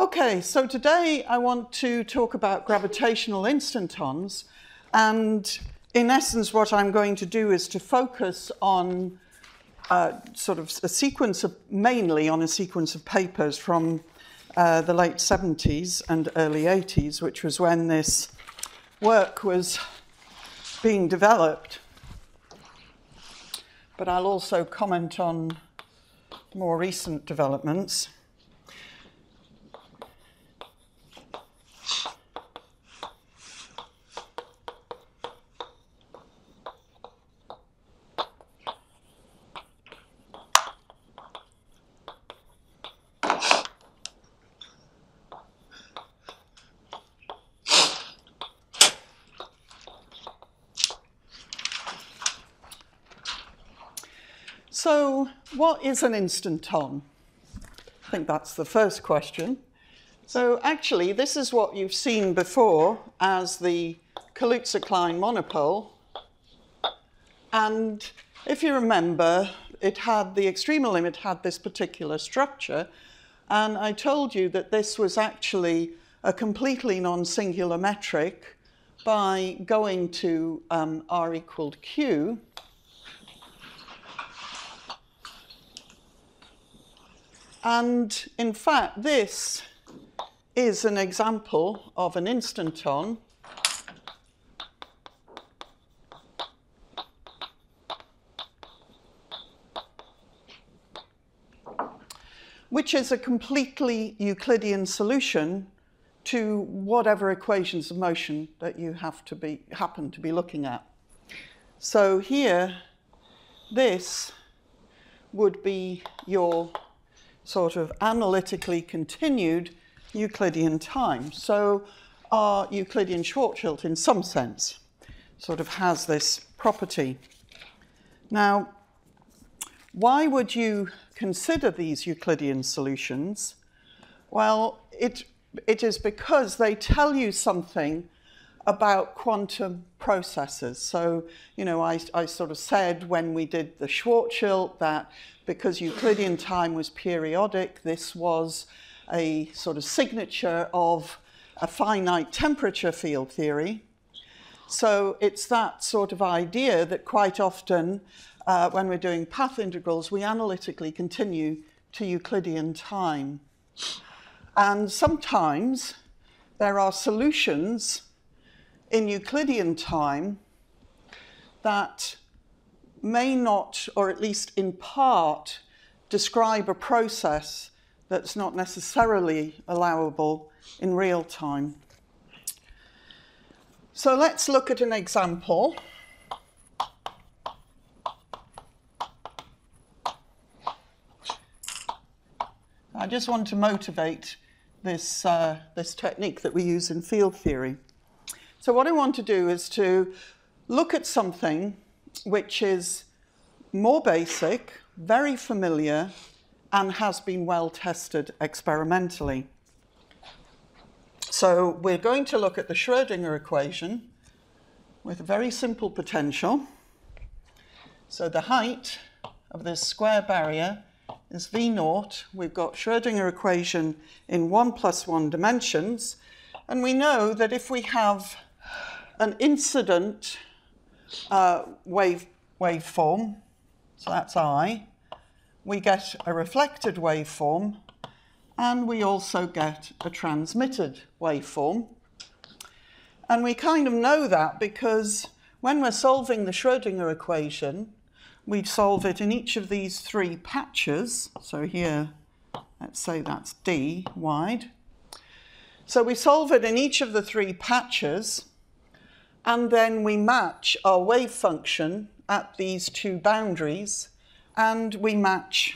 Okay, so today I want to talk about gravitational instantons, and in essence what I'm going to do is to focus on mainly on a sequence of papers from the late 70s and early 80s, which was when this work was being developed. But I'll also comment on more recent developments. So, what is an instanton? I think that's the first question. So, actually, this is what you've seen before as the Kaluza-Klein monopole. And if you remember, the extremal limit had this particular structure. And I told you that this was actually a completely non-singular metric by going to r equaled q. And in fact, this is an example of an instanton which is a completely Euclidean solution to whatever equations of motion that you happen to be looking at. So here, this would be your sort of analytically continued Euclidean time. So our Euclidean Schwarzschild, in some sense, sort of has this property. Now, why would you consider these Euclidean solutions? Well, it is because they tell you something about quantum processes. So, you know, I sort of said when we did the Schwarzschild that because Euclidean time was periodic, this was a sort of signature of a finite temperature field theory. So it's that sort of idea that quite often when we're doing path integrals, we analytically continue to Euclidean time. And sometimes there are solutions in Euclidean time that may not, or at least in part, describe a process that's not necessarily allowable in real time. So let's look at an example. I just want to motivate this technique that we use in field theory. So what I want to do is to look at something which is more basic, very familiar, and has been well tested experimentally. So we're going to look at the Schrödinger equation with a very simple potential. So the height of this square barrier is V0. We've got Schrödinger equation in 1+1 dimensions. And we know that if we have an incident waveform, so that's I, we get a reflected waveform, and we also get a transmitted waveform. And we kind of know that because when we're solving the Schrödinger equation, we solve it in each of these three patches. So here, let's say that's D wide. So we solve it in each of the three patches, and then we match our wave function at these two boundaries, and we match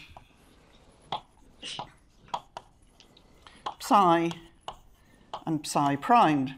psi and psi primed.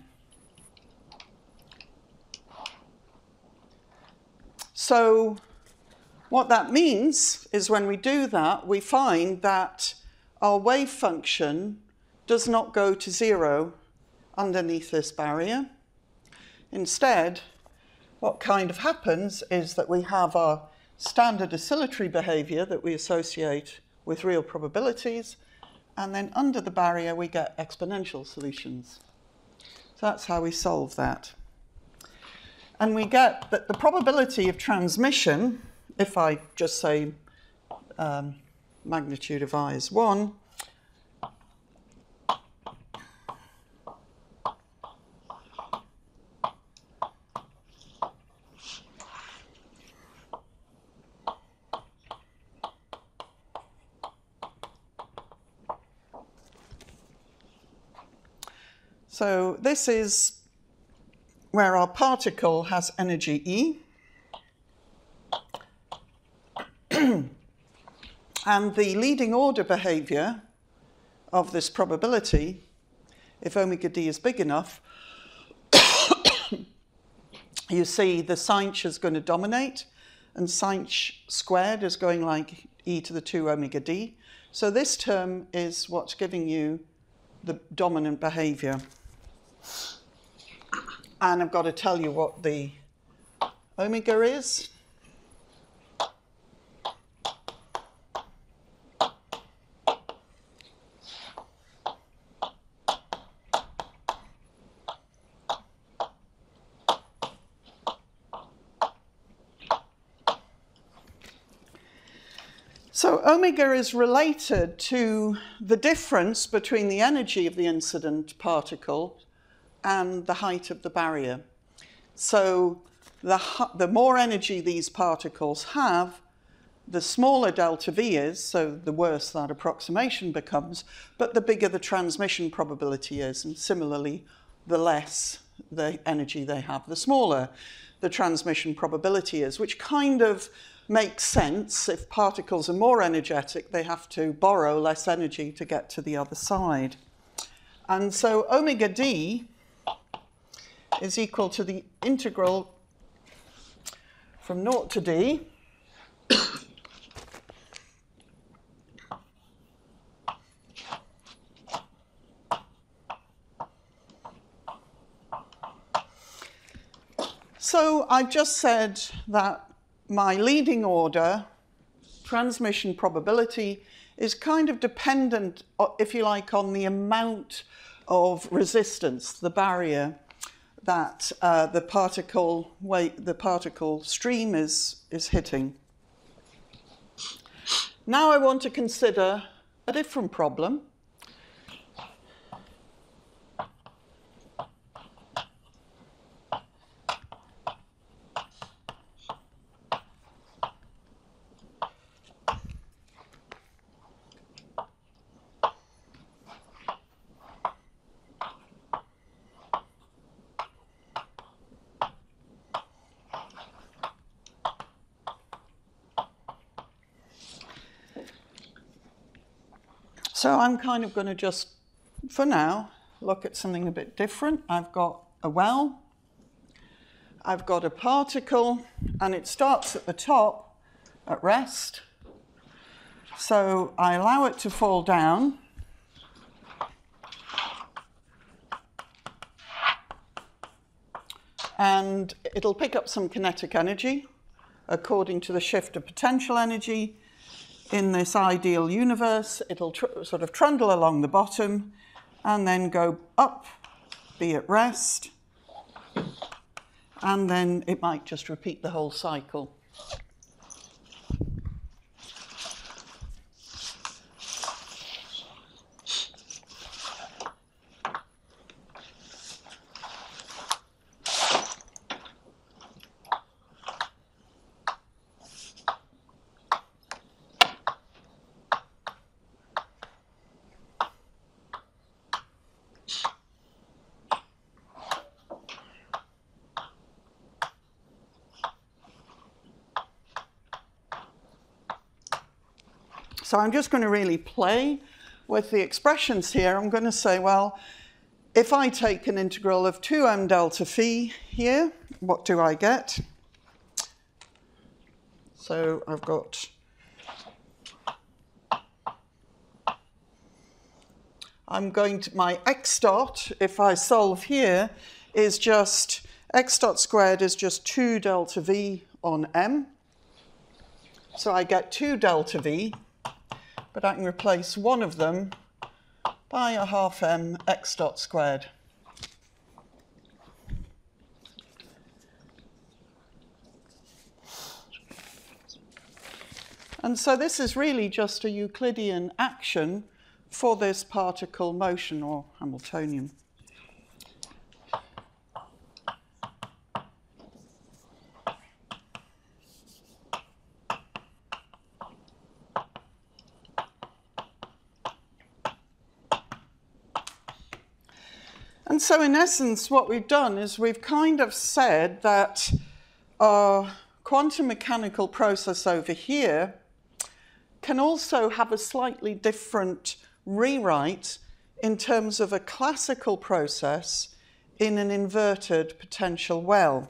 So what that means is when we do that, we find that our wave function does not go to 0 underneath this barrier. Instead, what kind of happens is that we have our standard oscillatory behavior that we associate with real probabilities, And then under the barrier, we get exponential solutions. So that's how we solve that. And we get that the probability of transmission, if I just say magnitude of I is 1, so this is where our particle has energy E. And the leading order behavior of this probability, if omega d is big enough, you see the sinh is going to dominate, and sinh squared is going like e to the 2 omega d. So this term is what's giving you the dominant behavior. And I've got to tell you what the omega is. So omega is related to the difference between the energy of the incident particle and the height of the barrier. So the more energy these particles have, the smaller delta V is, so the worse that approximation becomes, but the bigger the transmission probability is, and similarly, the less the energy they have, the smaller the transmission probability is, which kind of makes sense. If particles are more energetic, they have to borrow less energy to get to the other side. And so omega d is equal to the integral from 0 to d So I've just said that my leading order transmission probability is kind of dependent, if you like, on the amount of resistance, the barrier that the particle stream is hitting. Now I want to consider a different problem. So I'm kind of going to just, for now, look at something a bit different. I've got a well, I've got a particle, and it starts at the top at rest. So I allow it to fall down. And it'll pick up some kinetic energy according to the shift of potential energy. In this ideal universe, it'll sort of trundle along the bottom and then go up, be at rest, and then it might just repeat the whole cycle. So I'm just going to really play with the expressions here. I'm going to say, well, if I take an integral of 2m delta phi here, what do I get? So I've got my x dot, if I solve here, is just x dot squared is just 2 delta v on m. So I get 2 delta v. But I can replace one of them by a half m x dot squared. And so this is really just a Euclidean action for this particle motion, or Hamiltonian. And so in essence, what we've done is we've kind of said that our quantum mechanical process over here can also have a slightly different rewrite in terms of a classical process in an inverted potential well.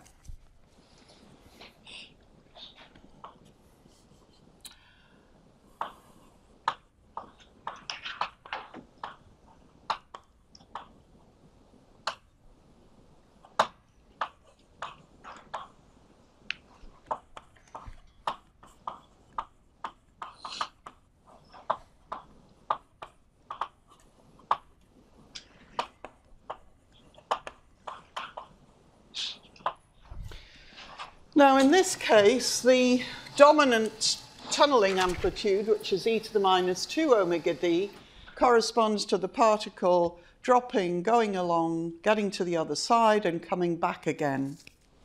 Now, in this case, the dominant tunneling amplitude, which is e to the minus 2 omega d, corresponds to the particle dropping, going along, getting to the other side, and coming back again.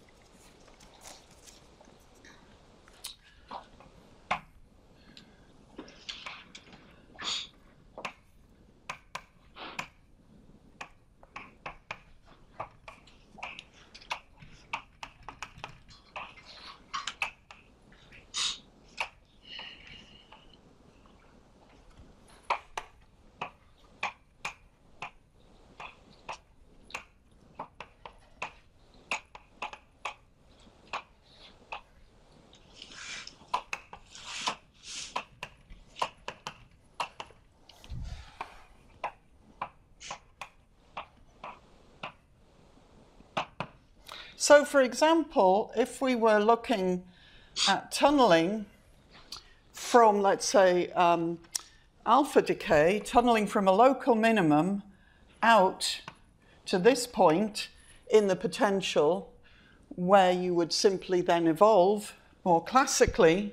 So, for example, if we were looking at tunneling from, let's say, alpha decay, tunneling from a local minimum out to this point in the potential where you would simply then evolve more classically,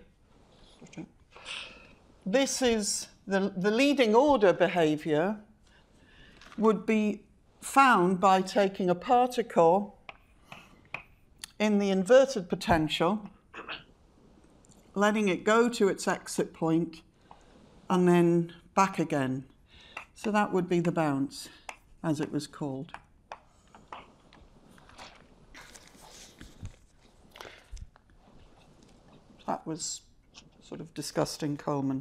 this is the leading order behavior would be found by taking a particle in the inverted potential, letting it go to its exit point, and then back again. So that would be the bounce, as it was called. That was sort of discussed in Coleman.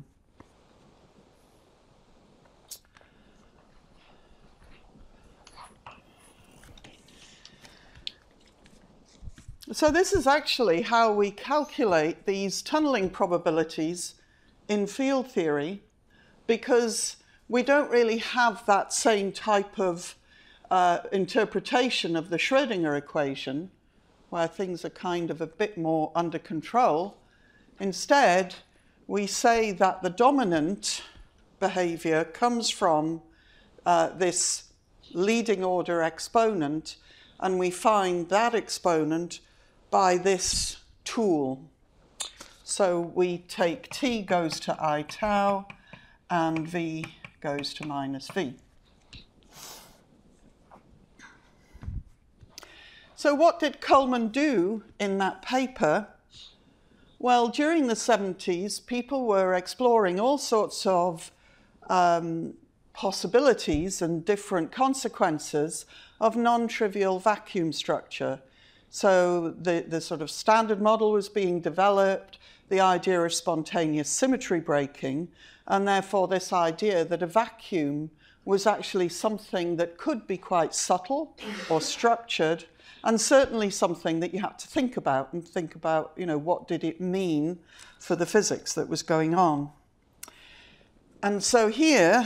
So this is actually how we calculate these tunneling probabilities in field theory, because we don't really have that same type of interpretation of the Schrödinger equation, where things are kind of a bit more under control. Instead, we say that the dominant behavior comes from this leading order exponent, and we find that exponent by this tool. So we take t goes to I tau and v goes to minus v. So what did Coleman do in that paper? Well, during the 70s, people were exploring all sorts of possibilities and different consequences of non-trivial vacuum structure. So the sort of standard model was being developed, the idea of spontaneous symmetry breaking, and therefore this idea that a vacuum was actually something that could be quite subtle or structured, and certainly something that you had to think about, you know, what did it mean for the physics that was going on. And so here,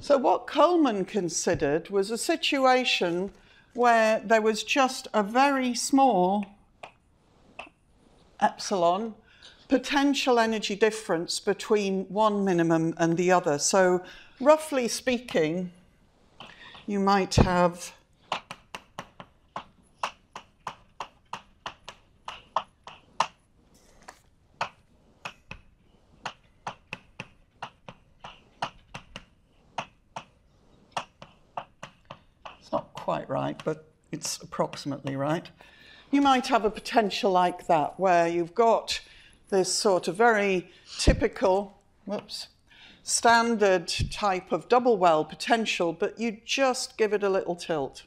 So what Coleman considered was a situation where there was just a very small epsilon potential energy difference between one minimum and the other. So roughly speaking, you might have quite right, but it's approximately right. You might have a potential like that, where you've got this sort of very typical, standard type of double well potential, but you just give it a little tilt.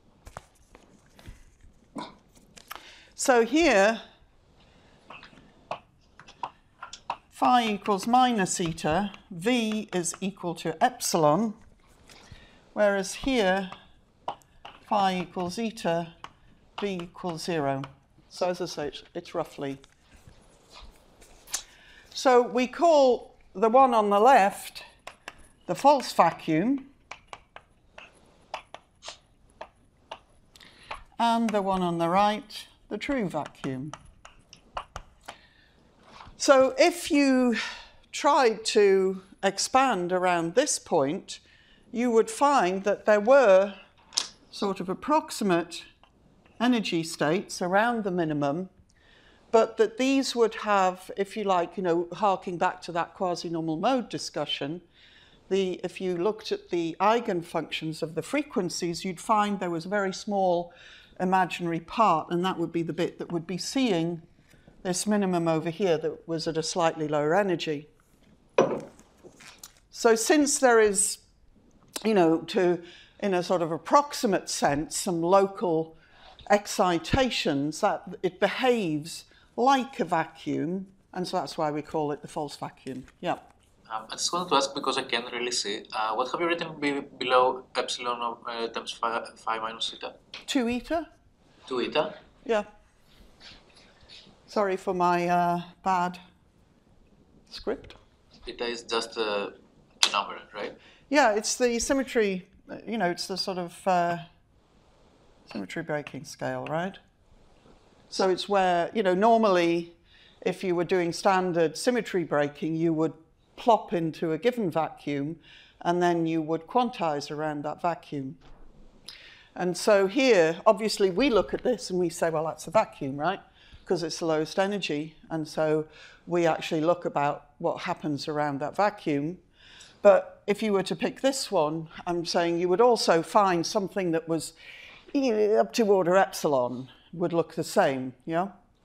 So here, phi equals minus eta, V is equal to epsilon, whereas here, phi equals eta, V equals 0. So as I say, it's roughly. So we call the one on the left the false vacuum, and the one on the right the true vacuum. So if you tried to expand around this point, you would find that there were sort of approximate energy states around the minimum, but that these would have, if you like, harking back to that quasi-normal mode discussion, if you looked at the eigenfunctions of the frequencies, you'd find there was a very small imaginary part, and that would be the bit that would be seeing this minimum over here that was at a slightly lower energy. So since there is, in a sort of approximate sense, some local excitations, that it behaves like a vacuum, and so that's why we call it the false vacuum. Yeah. I just wanted to ask, because I can't really see, what have you written below epsilon of times phi minus eta? 2 eta. 2 eta? Yeah. Sorry for my bad script. Eta is just a number, right? Yeah, it's the symmetry. It's the sort of symmetry breaking scale, right? So it's where, normally if you were doing standard symmetry breaking, you would plop into a given vacuum and then you would quantize around that vacuum. And so here, obviously we look at this and we say, well, that's a vacuum, right? Because it's the lowest energy. And so we actually look about what happens around that vacuum. But if you were to pick this one, I'm saying you would also find something that was up to order epsilon would look the same, yeah?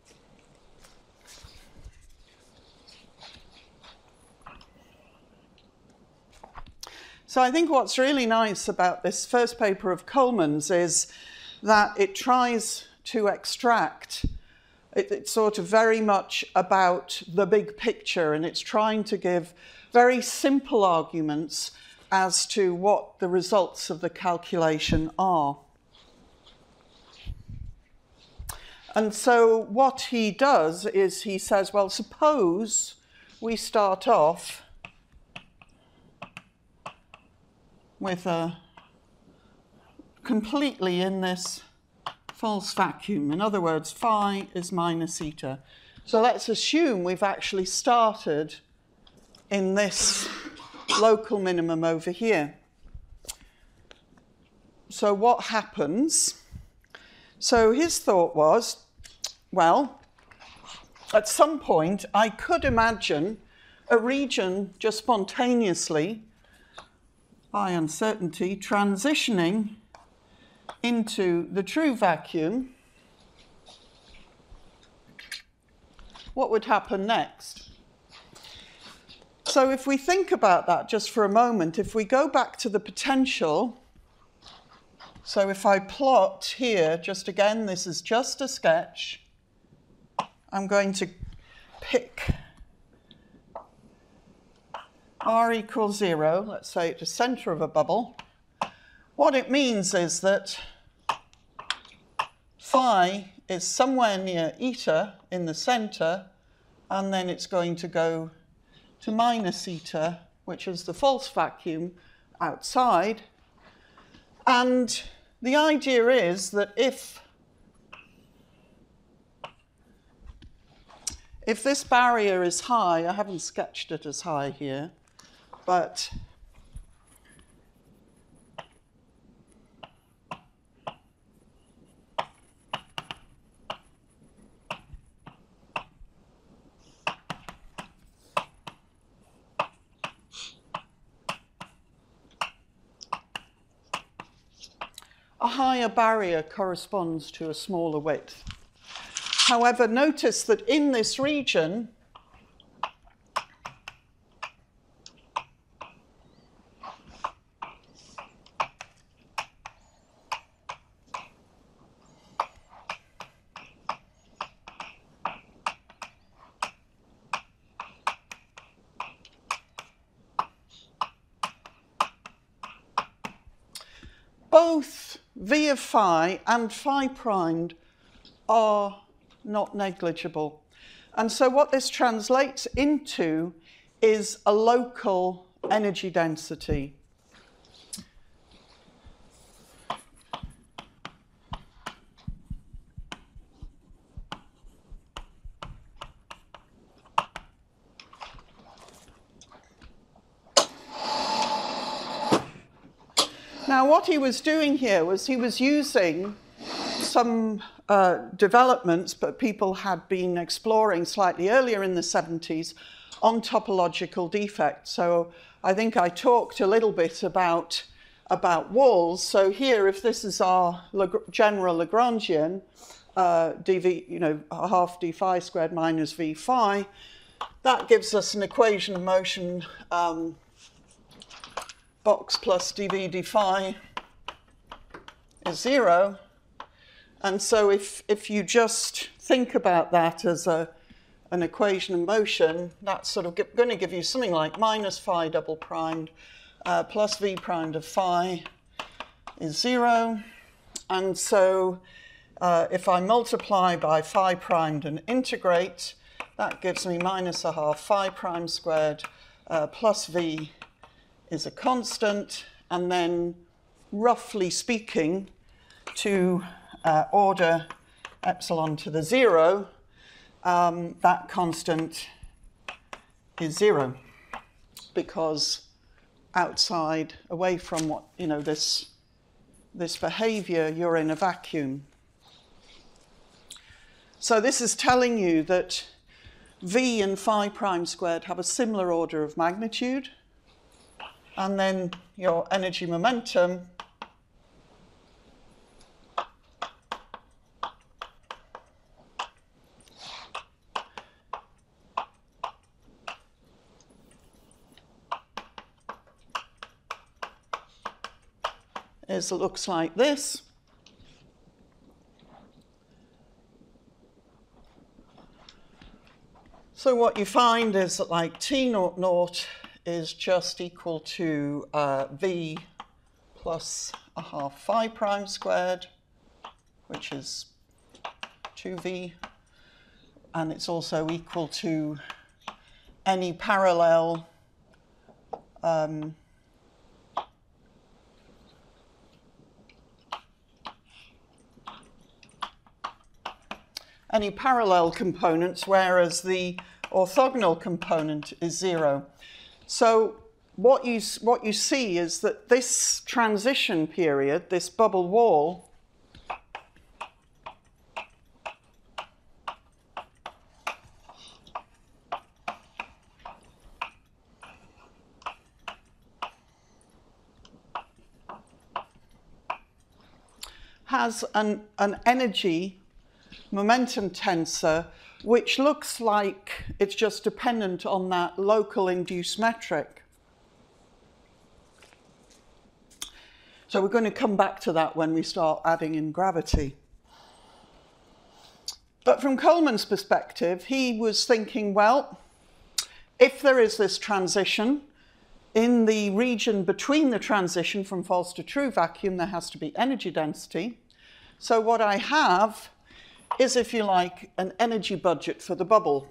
So I think what's really nice about this first paper of Coleman's is that it tries to extract, it's sort of very much about the big picture, and it's trying to give very simple arguments as to what the results of the calculation are. And so what he does is he says, well, suppose we start off with a completely in this false vacuum. In other words, phi is minus eta. So let's assume we've actually started in this local minimum over here. So what happens? So his thought was, well, at some point I could imagine a region just spontaneously, by uncertainty, transitioning into the true vacuum. What would happen next? So if we think about that just for a moment, if we go back to the potential, so if I plot here, just again, this is just a sketch, I'm going to pick r equals 0, let's say at the center of a bubble. What it means is that phi is somewhere near eta in the center, and then it's going to go to minus eta, which is the false vacuum, outside. And the idea is that if this barrier is high, I haven't sketched it as high here, but a higher barrier corresponds to a smaller width. However, notice that in this region, both v of phi and phi primed are not negligible. And so what this translates into is a local energy density. Now, what he was doing here was he was using some developments, but people had been exploring slightly earlier in the 70s on topological defects. So I think I talked a little bit about walls. So here, if this is our general Lagrangian, dv, half d phi squared minus v phi, that gives us an equation of motion box plus dv d phi is 0. And so if you just think about that as an equation of motion, that's sort of going to give you something like minus phi double primed plus v primed of phi is 0. And so if I multiply by phi primed and integrate, that gives me minus a half phi prime squared plus v is a constant. And then, roughly speaking, to order epsilon to the 0, that constant is 0, because outside, away from what, this behavior, you're in a vacuum. So this is telling you that v and phi prime squared have a similar order of magnitude, and then your energy momentum looks like this. So what you find is that like T naught naught is just equal to v plus a half phi prime squared, which is 2v, and it's also equal to any parallel components, whereas the orthogonal component is 0. So what you see is that this transition period, this bubble wall, has an energy momentum tensor which looks like it's just dependent on that local induced metric. So we're going to come back to that when we start adding in gravity. But from Coleman's perspective, he was thinking, well, if there is this transition, in the region between the transition from false to true vacuum, there has to be energy density. So what I have is, if you like, an energy budget for the bubble.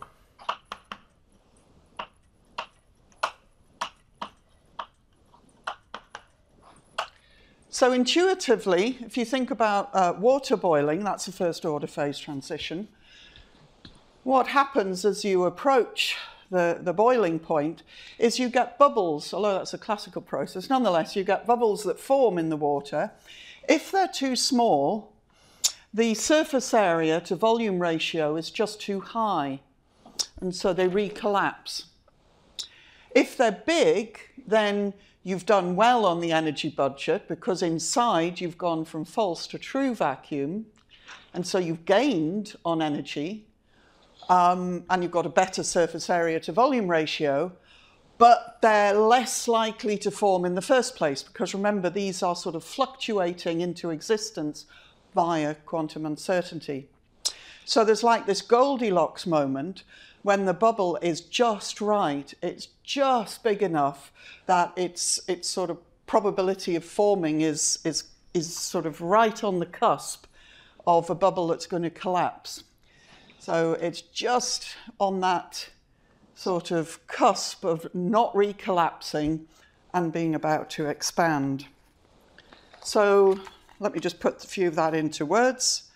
So intuitively, if you think about water boiling, that's a first order phase transition. What happens as you approach the boiling point is you get bubbles, although that's a classical process. Nonetheless, you get bubbles that form in the water. If they're too small, the surface area to volume ratio is just too high, and so they recollapse. If they're big, then you've done well on the energy budget, because inside you've gone from false to true vacuum, and so you've gained on energy, and you've got a better surface area to volume ratio, but they're less likely to form in the first place, because remember, these are sort of fluctuating into existence via quantum uncertainty. So there's like this Goldilocks moment when the bubble is just right. It's just big enough that its sort of probability of forming is sort of right on the cusp of a bubble that's going to collapse. So it's just on that sort of cusp of not recollapsing and being about to expand. So let me just put a few of that into words.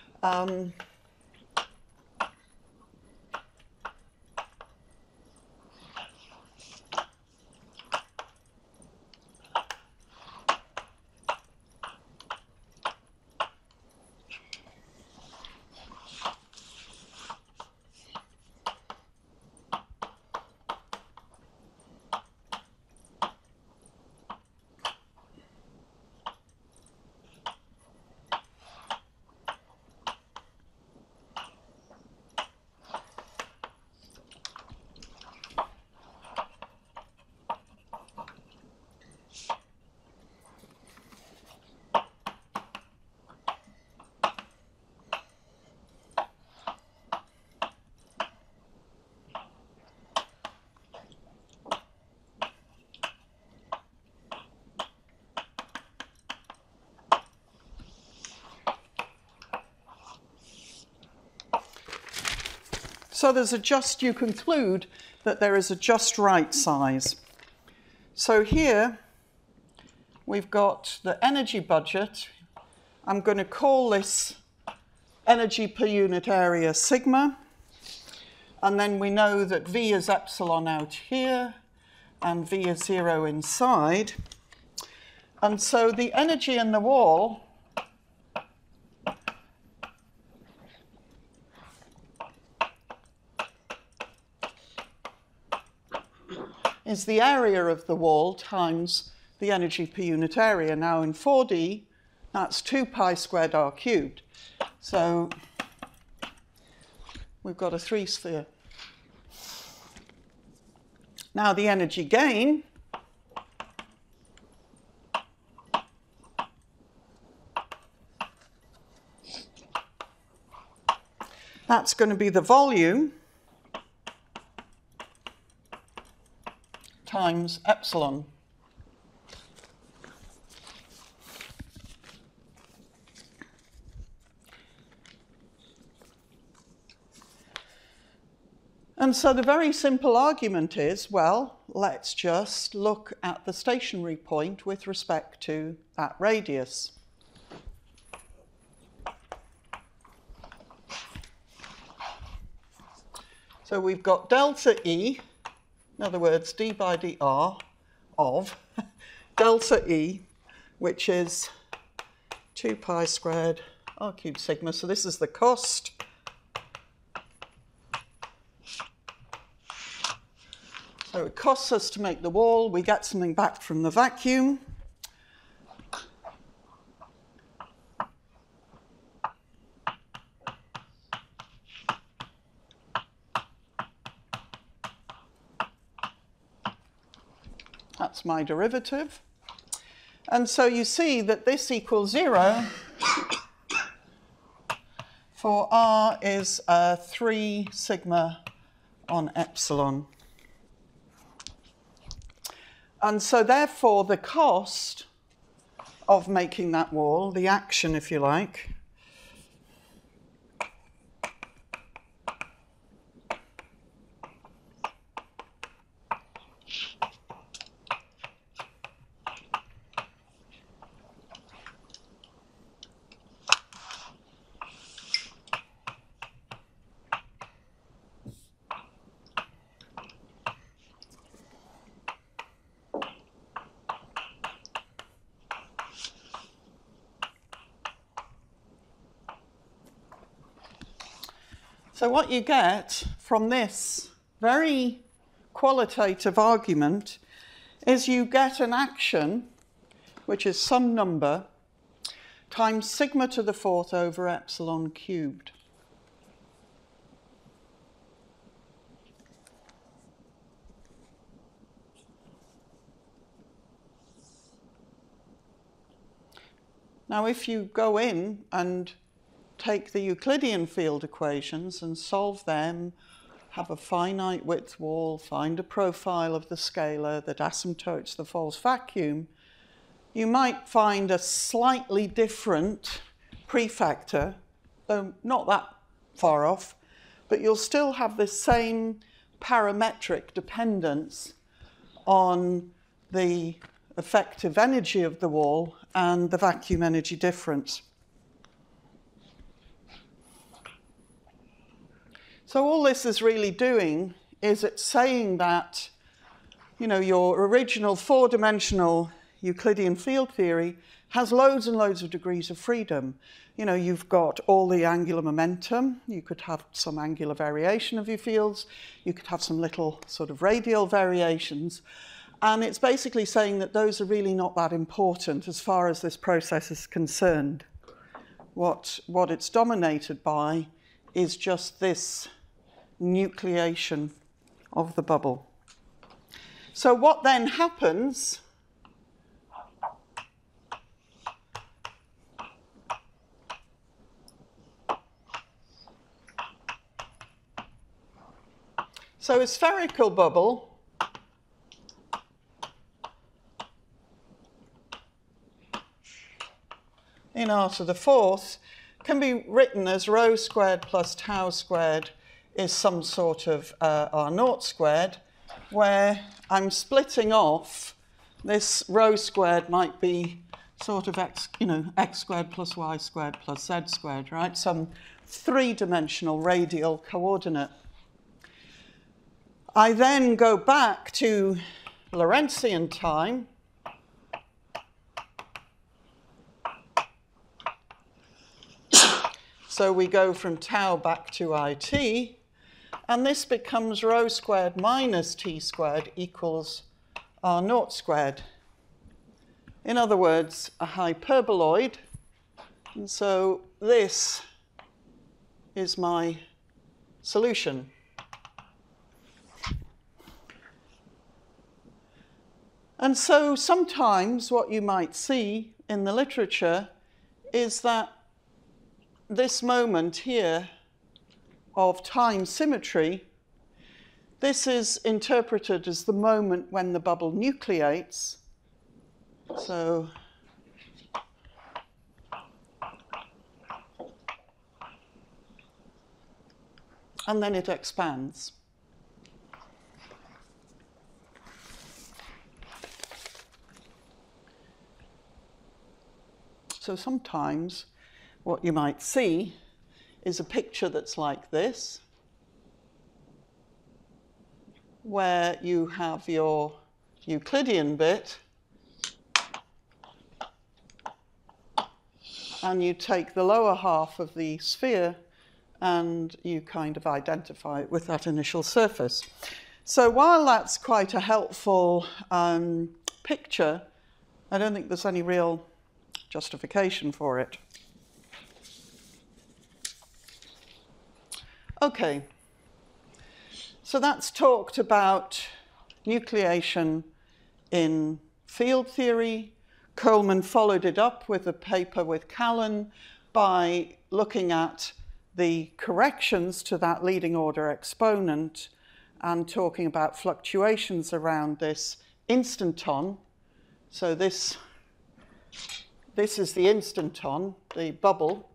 So you conclude that there is a just right size. So here we've got the energy budget. I'm going to call this energy per unit area sigma. And then we know that V is epsilon out here and V is 0 inside. And so the energy in the wall is the area of the wall times the energy per unit area. Now in 4D, that's 2 pi squared r cubed. So we've got a 3-sphere. Now the energy gain that's going to be the volume times epsilon. And so the very simple argument is, well, let's just look at the stationary point with respect to that radius. So we've got delta E, in other words, d by dr of delta E, which is 2 pi squared r cubed sigma. So this is the cost. So it costs us to make the wall. We get something back from the vacuum. That's my derivative. And so you see that this equals 0 for r is 3 sigma on epsilon. And so therefore the cost of making that wall, the action if you like, So what you get from this very qualitative argument is you get an action, which is some number, times sigma to the fourth over epsilon cubed. Now, if you go in and take the Euclidean field equations and solve them, have a finite width wall, find a profile of the scalar that asymptotes the false vacuum, you might find a slightly different prefactor, though not that far off, but you'll still have the same parametric dependence on the effective energy of the wall and the vacuum energy difference. So all this is really doing is it's saying that, you know, your original four-dimensional Euclidean field theory has loads and loads of degrees of freedom. You know, you've got all the angular momentum, you could have some angular variation of your fields, you could have some little sort of radial variations, and it's basically saying that those are really not that important as far as this process is concerned. What it's dominated by is just this nucleation of the bubble. So what then happens so a spherical bubble in r to the fourth can be written as rho squared plus tau squared is some sort of r naught squared, where I'm splitting off this rho squared might be sort of x, you know, x squared plus y squared plus z squared, right? Some three-dimensional radial coordinate. I then go back to Lorentzian time. So we go from tau back to IT, and this becomes rho squared minus t squared equals r naught squared. In other words, a hyperboloid. And so this is my solution. And so sometimes what you might see in the literature is that this moment here of time symmetry, this is interpreted as the moment when the bubble nucleates. So and then it expands. So sometimes what you might see is a picture that's like this, where you have your Euclidean bit, and you take the lower half of the sphere and you kind of identify it with that initial surface. So while that's quite a helpful picture, I don't think there's any real justification for it. Okay, so that's talked about nucleation in field theory. Coleman followed it up with a paper with Callan by looking at the corrections to that leading order exponent and talking about fluctuations around this instanton. So this is the instanton, the bubble.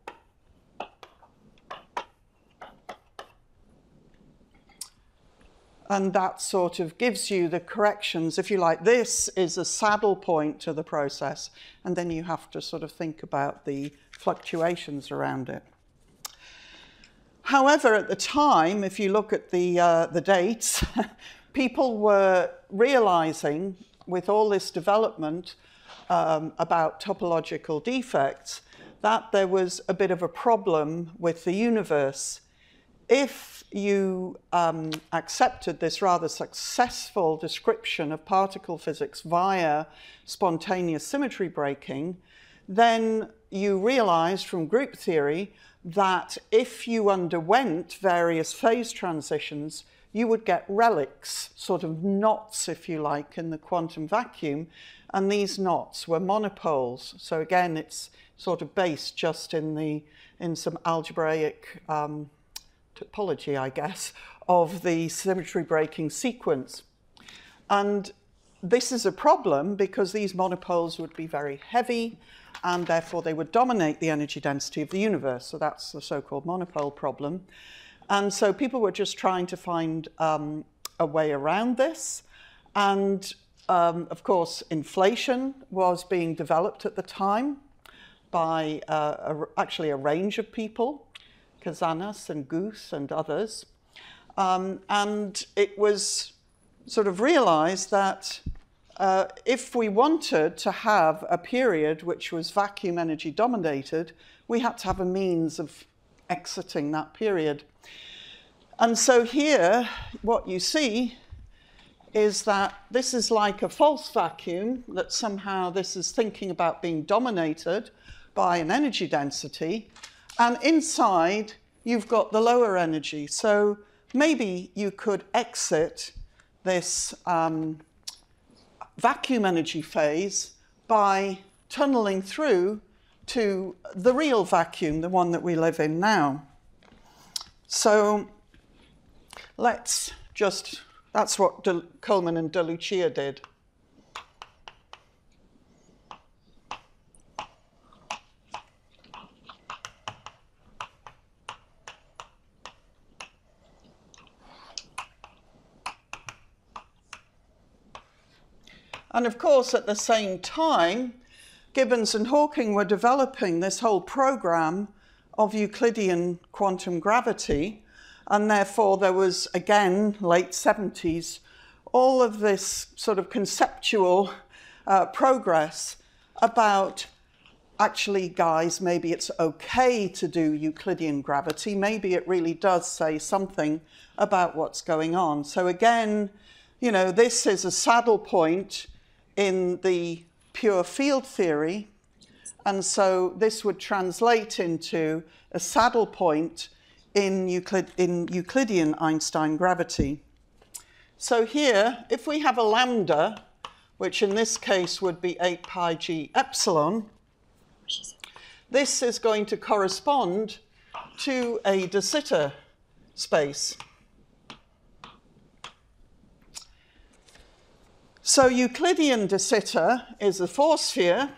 And that sort of gives you the corrections. If you like, this is a saddle point to the process, and then you have to sort of think about the fluctuations around it. However, at the time, if you look at the dates, people were realizing with all this development about topological defects that there was a bit of a problem with the universe if you accepted this rather successful description of particle physics via spontaneous symmetry breaking, then you realized from group theory that if you underwent various phase transitions, you would get relics, sort of knots, if you like, in the quantum vacuum, and these knots were monopoles. So again, it's sort of based just in some algebraic topology, I guess, of the symmetry breaking sequence. And this is a problem because these monopoles would be very heavy, and therefore they would dominate the energy density of the universe. So that's the so-called monopole problem. And so people were just trying to find a way around this. And of course, inflation was being developed at the time by actually a range of people, Kazanas and Goose and others. And it was sort of realized that if we wanted to have a period which was vacuum energy dominated, we had to have a means of exiting that period. And so here, what you see is that this is like a false vacuum, that somehow this is thinking about being dominated by an energy density, and inside you've got the lower energy. So maybe you could exit this vacuum energy phase by tunneling through to the real vacuum, the one that we live in now. So let's just, that's what Coleman and De Lucia did. And of course, at the same time, Gibbons and Hawking were developing this whole program of Euclidean quantum gravity, and therefore there was, again, late 70s, all of this sort of conceptual progress about, actually, guys, maybe it's okay to do Euclidean gravity. Maybe it really does say something about what's going on. So again, you know, this is a saddle point in the pure field theory, and so this would translate into a saddle point in Euclidean Einstein gravity. So here, if we have a lambda, which in this case would be 8 pi g epsilon, this is going to correspond to a de Sitter space. So Euclidean de Sitter is a force sphere.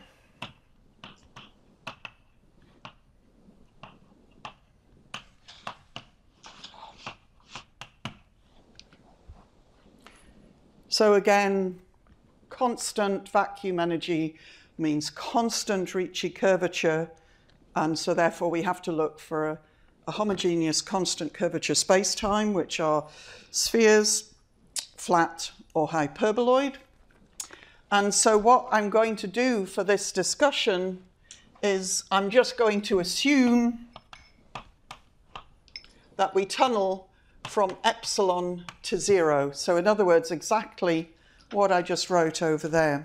So again, constant vacuum energy means constant Ricci curvature, and so therefore we have to look for a homogeneous constant curvature spacetime, which are spheres, flat or hyperboloid. And so what I'm going to do for this discussion is I'm just going to assume that we tunnel from epsilon to 0. So in other words, exactly what I just wrote over there.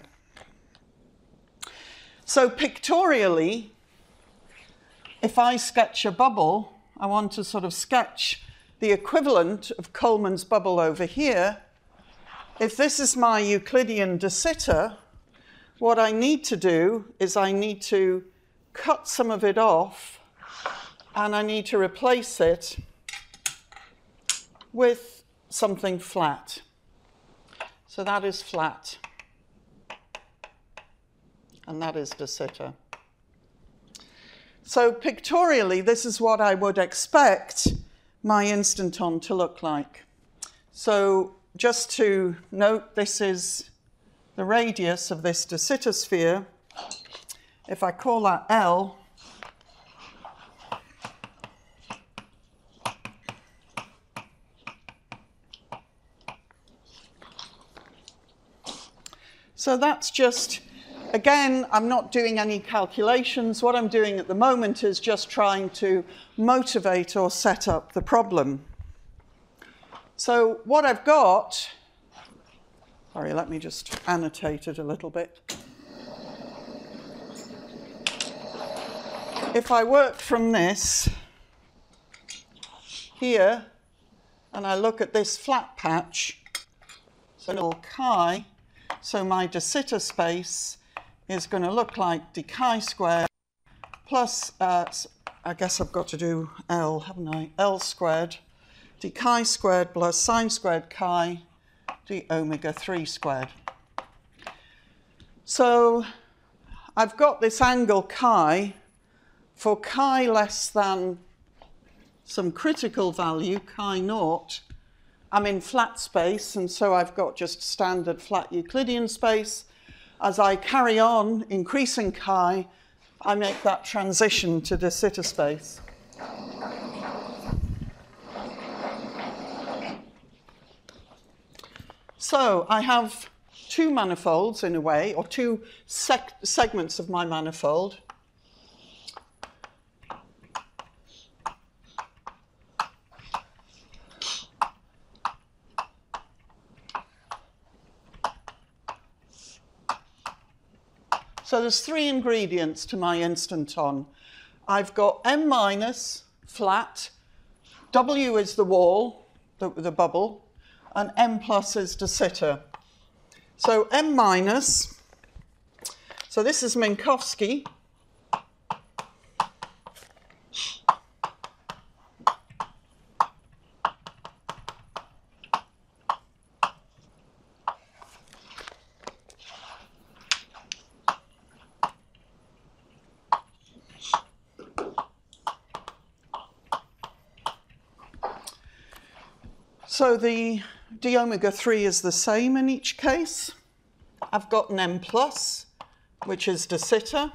So pictorially, if I sketch a bubble, I want to sort of sketch the equivalent of Coleman's bubble over here. If this is my Euclidean de Sitter, what I need to do is I need to cut some of it off, and I need to replace it with something flat. So that is flat, and that is de Sitter. So pictorially, this is what I would expect my instanton to look like. So just to note, this is the radius of this de Sitter sphere. If I call that L, so that's just Again, I'm not doing any calculations. What I'm doing at the moment is just trying to motivate or set up the problem. So what I've got, sorry, let me just annotate it a little bit. If I work from this here, and I look at this flat patch, so little chi, so my de Sitter space is going to look like d chi squared plus, I guess I've got to do L, haven't I? L squared, d chi squared plus sine squared chi d omega 3 squared. So I've got this angle chi. For chi less than some critical value, chi naught, I'm in flat space, and so I've got just standard flat Euclidean space. As I carry on increasing chi, I make that transition to de Sitter space. So I have two manifolds in a way, or two segments of my manifold. So there's three ingredients to my instanton. I've got M minus, flat, W is the wall, the bubble, and M plus is de Sitter. So M minus, so this is Minkowski. So the d omega 3 is the same in each case. I've got an M plus, which is de Sitter.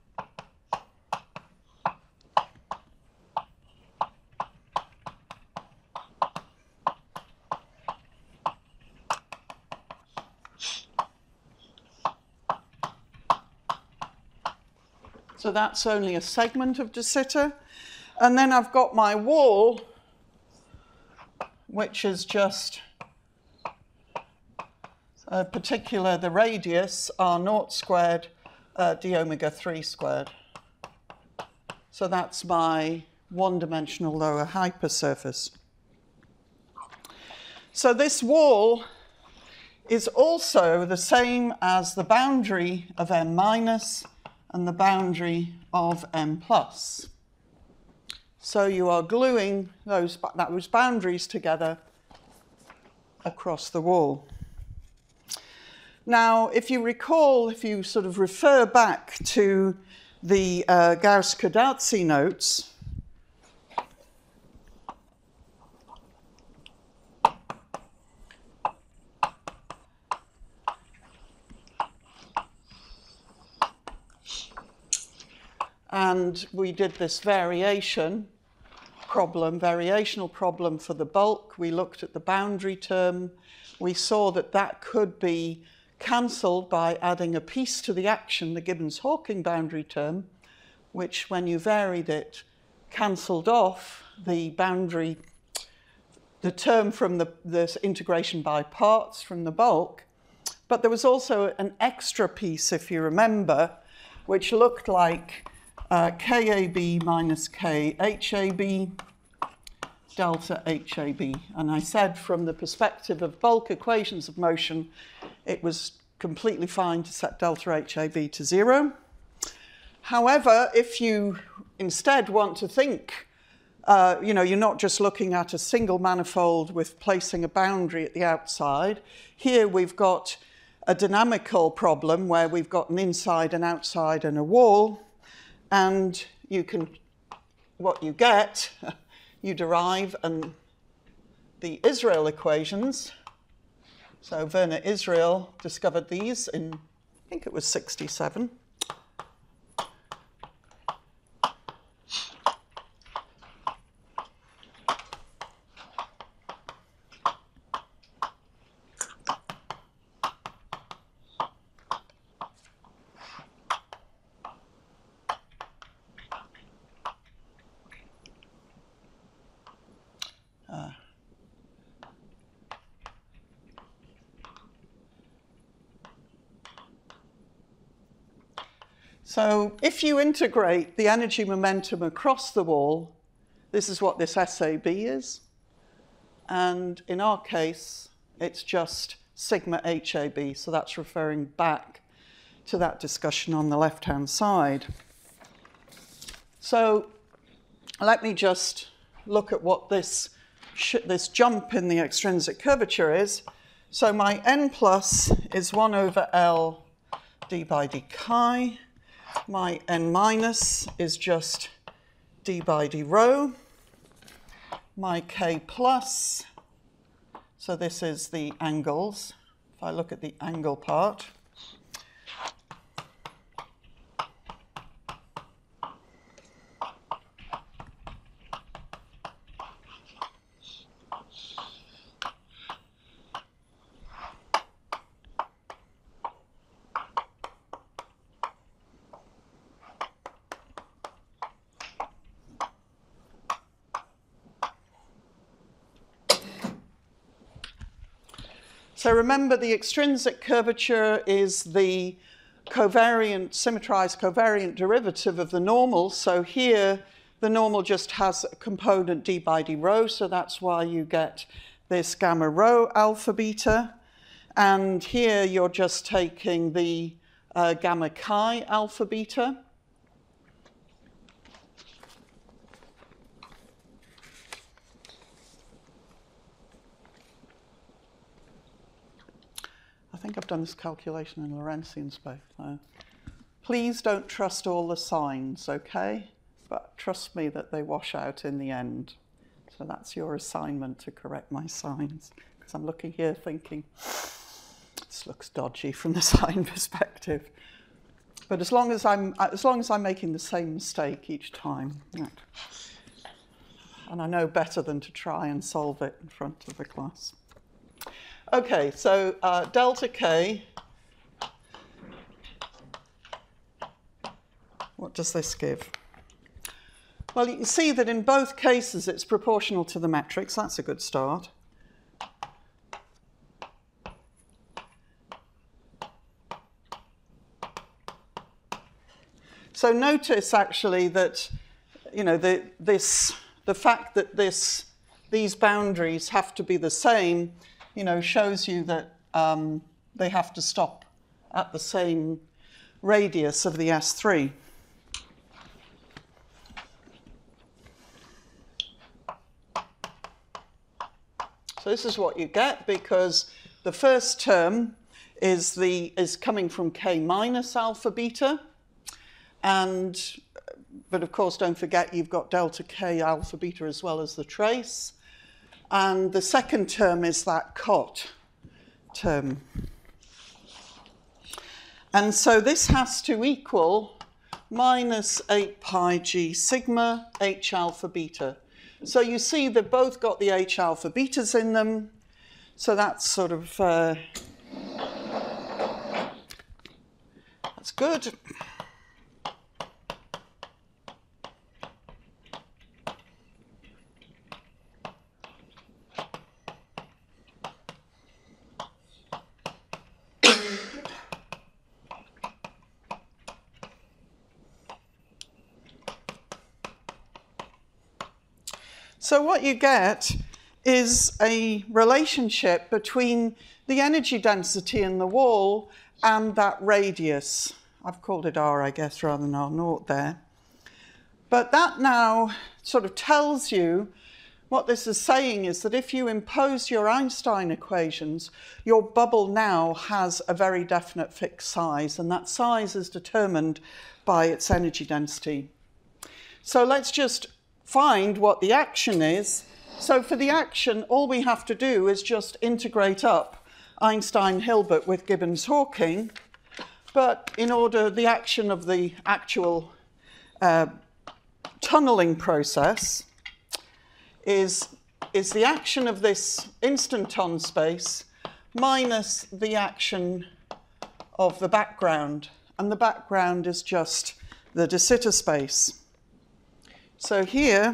So that's only a segment of de Sitter. And then I've got my wall, which is just the radius, r naught squared, d omega 3 squared. So that's my one-dimensional lower hypersurface. So this wall is also the same as the boundary of M minus and the boundary of M plus. So you are gluing those boundaries together across the wall. Now, if you recall, if you sort of refer back to the Gauss-Kordazzi notes, and we did this variational problem for the bulk. We looked at the boundary term. We saw that that could be cancelled by adding a piece to the action, the Gibbons-Hawking boundary term, which, when you varied it, cancelled off the boundary, the term from the integration by parts from the bulk. But there was also an extra piece, if you remember, which looked like KAB minus KHAB delta HAB. And I said from the perspective of bulk equations of motion, it was completely fine to set delta HAB to 0. However, if you instead want to think, you're not just looking at a single manifold with placing a boundary at the outside. Here we've got a dynamical problem where we've got an inside, an outside, and a wall. And what you get, you derive the Israel equations. So Werner Israel discovered these in, I think it was 1967. So if you integrate the energy momentum across the wall, this is what this SAB is. And in our case, it's just sigma HAB. So that's referring back to that discussion on the left-hand side. So let me just look at what this jump in the extrinsic curvature is. So my n plus is 1 over L d by d chi. My n minus is just d by d rho. My k plus, so this is the angles. If I look at the angle part, so remember, the extrinsic curvature is the covariant, symmetrized covariant derivative of the normal. So here, the normal just has a component d by d rho, so that's why you get this gamma rho alpha beta. And here, you're just taking the gamma chi alpha beta. I think I've done this calculation in Lorentzian space. So please don't trust all the signs, okay? But trust me that they wash out in the end. So that's your assignment, to correct my signs. Because I'm looking here thinking, this looks dodgy from the sign perspective. But as long as I'm making the same mistake each time, and I know better than to try and solve it in front of the class. Okay, so delta K, what does this give? Well, you can see that in both cases it's proportional to the matrix. That's a good start. So notice actually that, you know, the fact that these boundaries have to be the same, you know, shows you that they have to stop at the same radius of the S3. So this is what you get, because the first term is coming from K minus alpha beta, but of course don't forget you've got delta K alpha beta as well as the trace. And the second term is that cot term. And so this has to equal minus 8 pi g sigma h alpha beta. So you see they've both got the h alpha betas in them. So that's sort of, that's good. So what you get is a relationship between the energy density in the wall and that radius. I've called it R, I guess, rather than R naught there. But that now sort of tells you, what this is saying is that if you impose your Einstein equations, your bubble now has a very definite fixed size, and that size is determined by its energy density. So let's just find what the action is. So for the action, all we have to do is just integrate up Einstein-Hilbert with Gibbons-Hawking. But in order, the action of the actual tunneling process is the action of this instanton space minus the action of the background. And the background is just the de Sitter space. So here,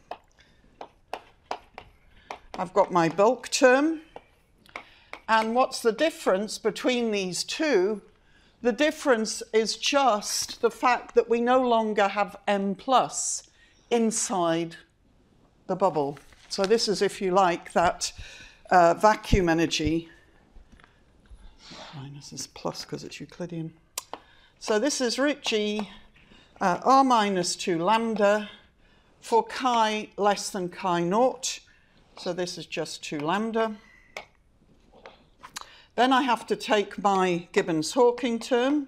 I've got my bulk term. And what's the difference between these two? the difference is just the fact that we no longer have M plus inside the bubble. So this is, if you like, that vacuum energy. Minus is plus because it's Euclidean. So this is root G R minus 2 lambda for chi less than chi naught. So this is just 2 lambda. Then I have to take my Gibbons-Hawking term,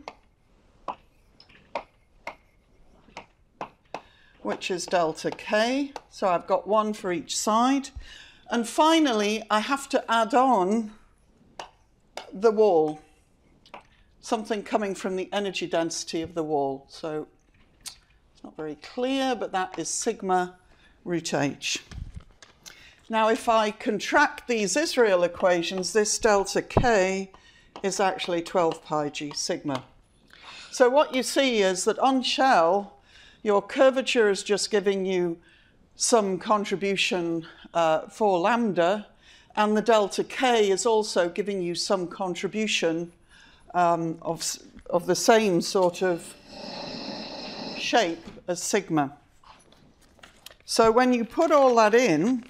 which is delta K. So I've got one for each side. And finally, I have to add on the wall, something coming from the energy density of the wall. So it's not very clear, but that is sigma root H. Now, if I contract these Israel equations, this delta K is actually 12 pi g sigma. So what you see is that on shell, your curvature is just giving you some contribution for lambda, and the delta K is also giving you some contribution of the same sort of shape as sigma. So when you put all that in,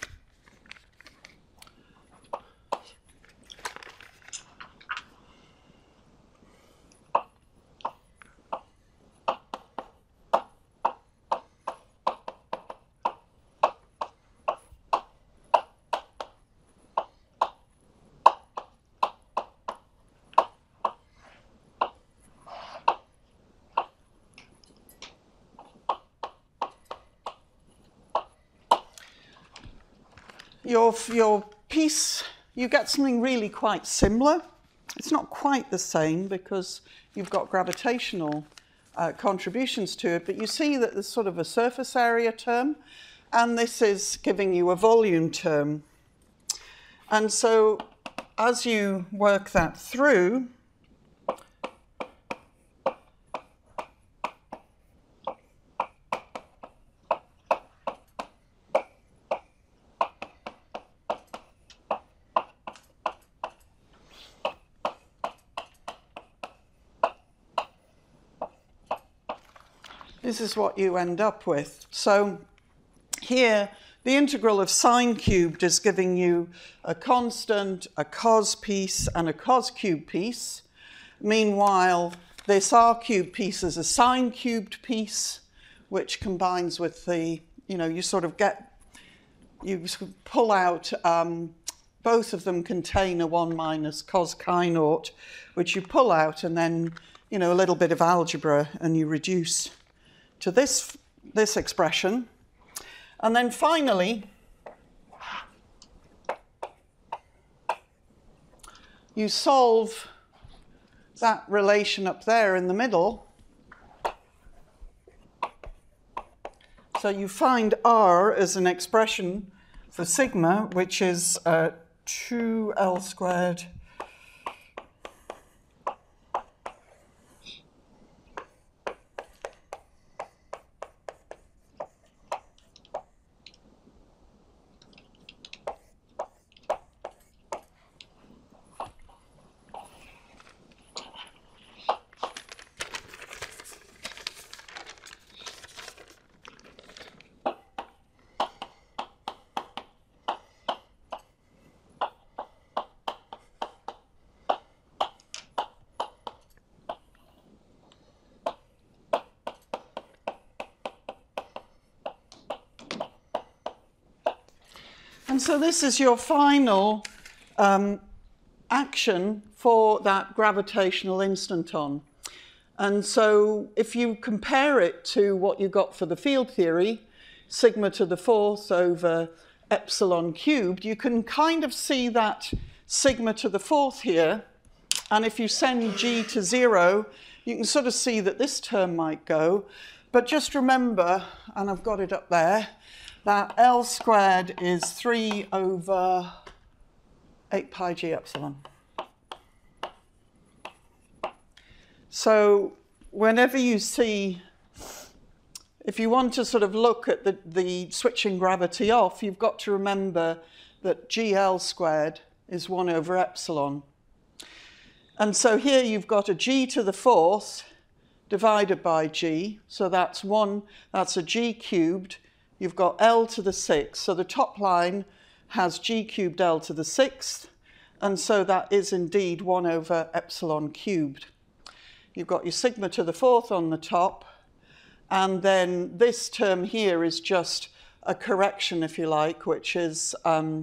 your piece, you get something really quite similar. It's not quite the same because you've got gravitational contributions to it, but you see that there's sort of a surface area term, and this is giving you a volume term. And so as you work that through, this is what you end up with. So here, the integral of sine cubed is giving you a constant, a cos piece, and a cos cubed piece. Meanwhile, this r cubed piece is a sine cubed piece, which combines with the, you sort of pull out, both of them contain a 1 minus cos chi naught, which you pull out, and then, a little bit of algebra, and you reduce to this expression. And then finally, you solve that relation up there in the middle. So you find R as an expression for sigma, which is 2L squared And so this is your final action for that gravitational instanton. And so if you compare it to what you got for the field theory, sigma to the fourth over epsilon cubed, you can kind of see that sigma to the fourth here. And if you send g to 0, you can sort of see that this term might go. But just remember, and I've got it up there, that L squared is 3 over 8 pi g epsilon. So whenever you see, if you want to sort of look at the switching gravity off, you've got to remember that GL squared is 1 over epsilon. And so here you've got a g to the fourth divided by g. So that's a g cubed. You've got L to the sixth. So the top line has g cubed L to the sixth. And so that is indeed 1 over epsilon cubed. You've got your sigma to the fourth on the top. And then this term here is just a correction, if you like, which is,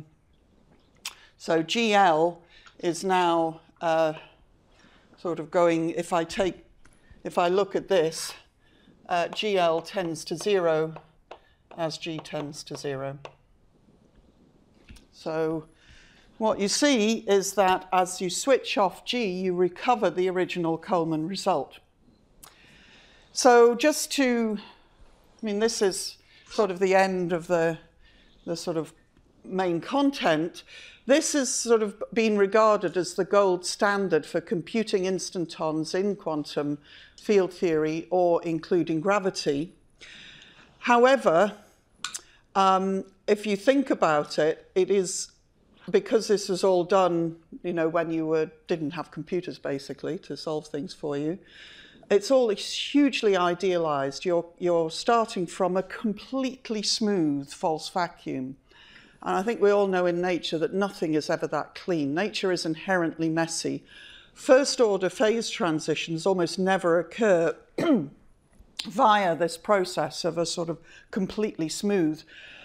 so GL is now sort of going, if I look at this, GL tends to 0 as G tends to 0. So what you see is that as you switch off G, you recover the original Coleman result. So just to, I mean, this is sort of the end of the sort of main content. This has sort of been regarded as the gold standard for computing instantons in quantum field theory or including gravity. However, if you think about it, it is because this was all done, you know, when you didn't have computers basically to solve things for you. It's all hugely idealized. You're starting from a completely smooth false vacuum. And I think we all know in nature that nothing is ever that clean. Nature is inherently messy. First order phase transitions almost never occur via this process of a sort of completely smooth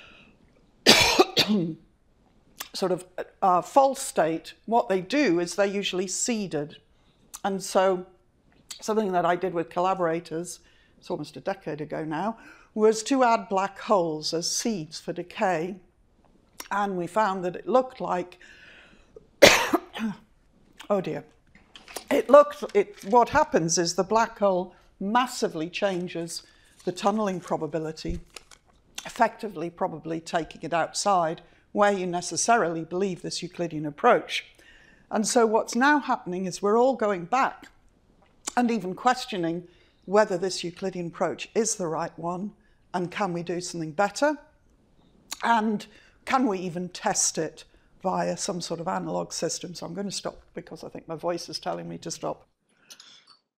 sort of false state. What they do is they're usually seeded. And so something that I did with collaborators, it's almost a decade ago now, was to add black holes as seeds for decay. And we found that it looked like, oh dear, what happens is the black hole massively changes the tunneling probability, effectively probably taking it outside where you necessarily believe this Euclidean approach. And so what's now happening is we're all going back and even questioning whether this Euclidean approach is the right one, and can we do something better? And can we even test it via some sort of analog system? So I'm going to stop because I think my voice is telling me to stop.